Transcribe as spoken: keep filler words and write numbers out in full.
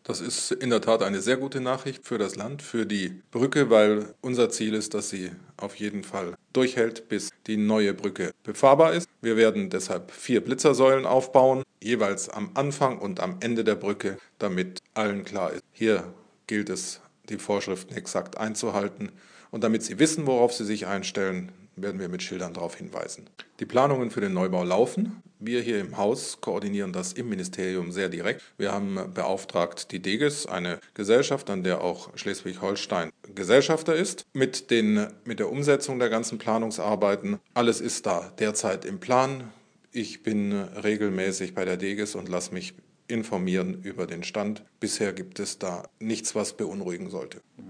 Das ist in der Tat eine sehr gute Nachricht für das Land, für die Brücke, weil unser Ziel ist, dass sie auf jeden Fall durchhält, bis die neue Brücke befahrbar ist. Wir werden deshalb vier Blitzersäulen aufbauen, jeweils am Anfang und am Ende der Brücke, damit allen klar ist, hier gilt es, die Vorschriften exakt einzuhalten. Und damit Sie wissen, worauf Sie sich einstellen, werden wir mit Schildern darauf hinweisen. Die Planungen für den Neubau laufen. Wir hier im Haus koordinieren das im Ministerium sehr direkt. Wir haben beauftragt die DEGES, eine Gesellschaft, an der auch Schleswig-Holstein Gesellschafter ist, mit, den, mit der Umsetzung der ganzen Planungsarbeiten. Alles ist da derzeit im Plan. Ich bin regelmäßig bei der DEGES und lasse mich informieren über den Stand. Bisher gibt es da nichts, was beunruhigen sollte.